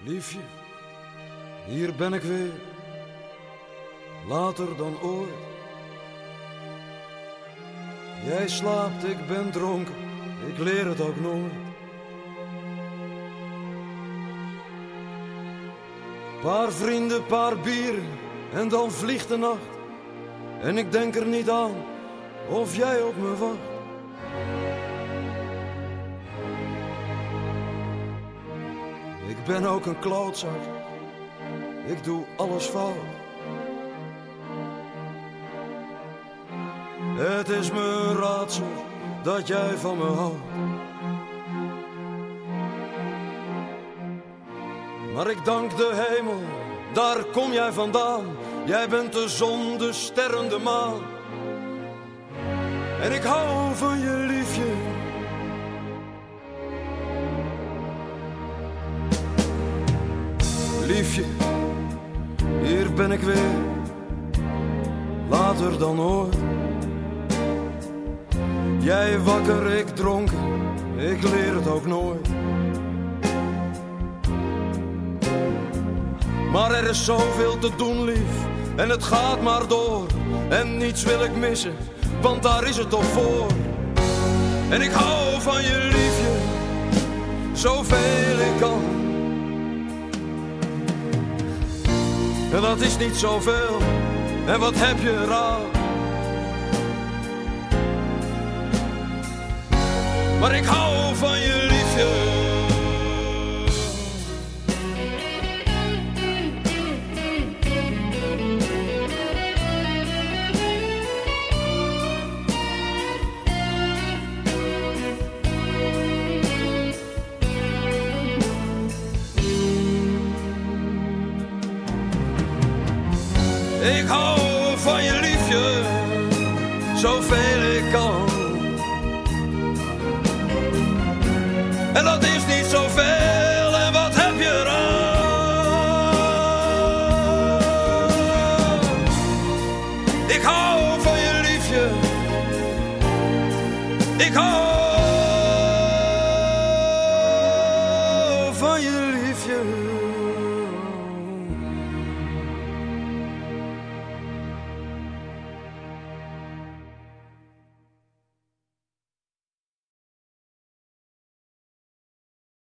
Liefje, hier ben ik weer, later dan ooit. Jij slaapt, ik ben dronken, ik leer het ook nooit. Paar vrienden, paar bieren en dan vliegt de nacht. En ik denk er niet aan of jij op me wacht. Ik ben ook een klootzak, ik doe alles fout. Het is me een raadsel dat jij van me houdt. Maar ik dank de hemel, daar kom jij vandaan. Jij bent de zon, de sterren, de maan. En ik hou van je liefje. Liefje, hier ben ik weer, later dan ooit. Jij wakker, ik dronken, ik leer het ook nooit. Maar er is zoveel te doen, lief, en het gaat maar door. En niets wil ik missen, want daar is het toch voor. En ik hou van je liefje, zoveel ik kan. En dat is niet zoveel, en wat heb je eraan? Maar ik hou van je liefje. Ik hou van je liefje, zoveel ik kan. En dat is niet zoveel, en wat heb je eraan? Ik hou van je liefje. Ik hou van je liefje.